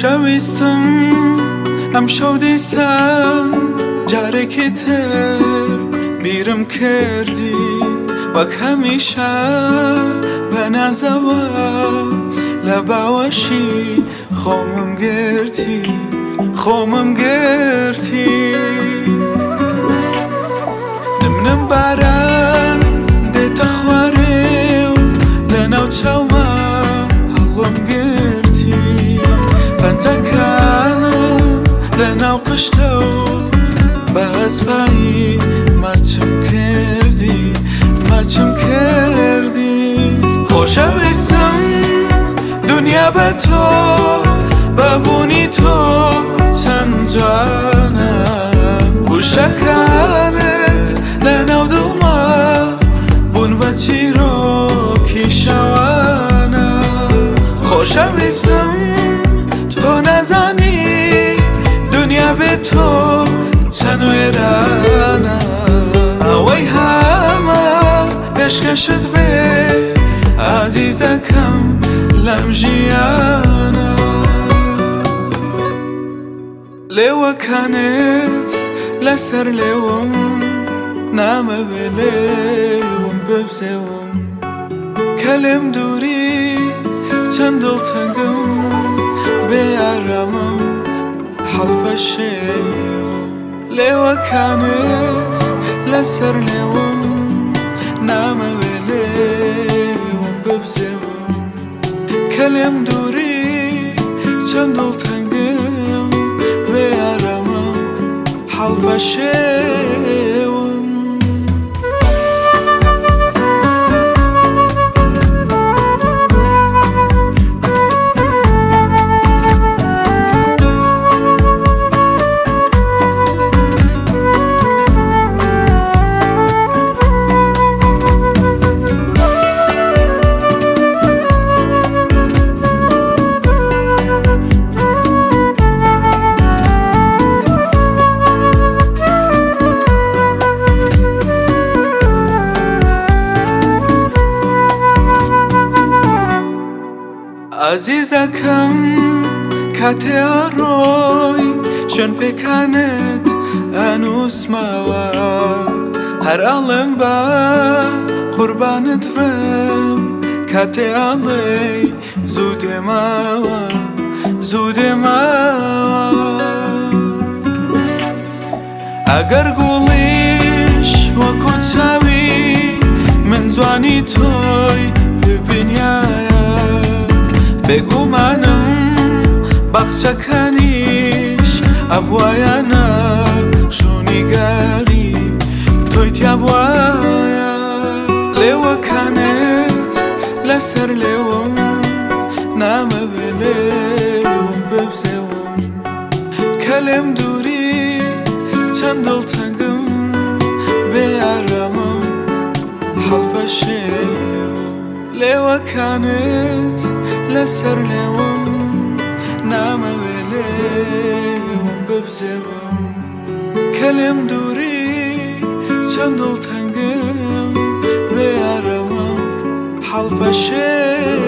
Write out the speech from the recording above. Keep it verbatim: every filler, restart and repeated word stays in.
خۆشەویستم ئەم شەو دیسان جارێکی تر بیرم کردی وەک هەمیشە بە نازەوە لە باوەشی خۆمم گرتی خۆمم گرتی نمنم باران دێتە خوارێ و لە ناو چاومە هەڵم گرتی پەنجەکانم لە ناو قشتە و بە ئەسپانی ماچم کردی ماچم کردی خۆشەویستم دنیا بە تۆ بەبوونی تۆ چەند جوانە وشەکانت لە ناو دڵما بوون بە چیرۆکی شەوانە خۆشەویستم تۆ نەزانی دنیا بێ تۆ چەند وێرانە ئەوەی هەمە پێشکەشت بێ ئازیزەکەم لەم ژیانە لێوەکانت لەسەر لێوم نامەوێ لێوم ببزێوم کە لێم دووری چەند دڵتەنگم بێ ئارامم هەڵبەشێوم لێوەکانت لەسەر لێوم نامەوێ لێوم ببزێوم کە لێم دووری چەند دڵتەنگم بێ ئارامم هەڵبەشێوم ئازیزەکەم کاتێ ئەڕۆی شوێن پێکانت ئەنووسمەوە هەر ئەڵێم بە قوربانت بم کاتێ ئەڵێی زوو دێمەوە زوو دێمەوە ئەگەر گوڵیش وەکو چاوی من جوانی تۆی ببینایە بێگومانم باخچەکانیش ئەبوایانە شوونیگاری تۆی تیا بوایە لێوەکانت لەسەر لێوم نامەوێ لێوم ببزێوم کە لێم دووری چەند دڵتەنگم بێ ئارامم هەڵبەشێوم لێوەکانت لەسەر لێوم نامەوێ لێوم ببزێوم کە لێم دووری چەند دڵتەنگم بێ ئارامم هەڵبەشێوم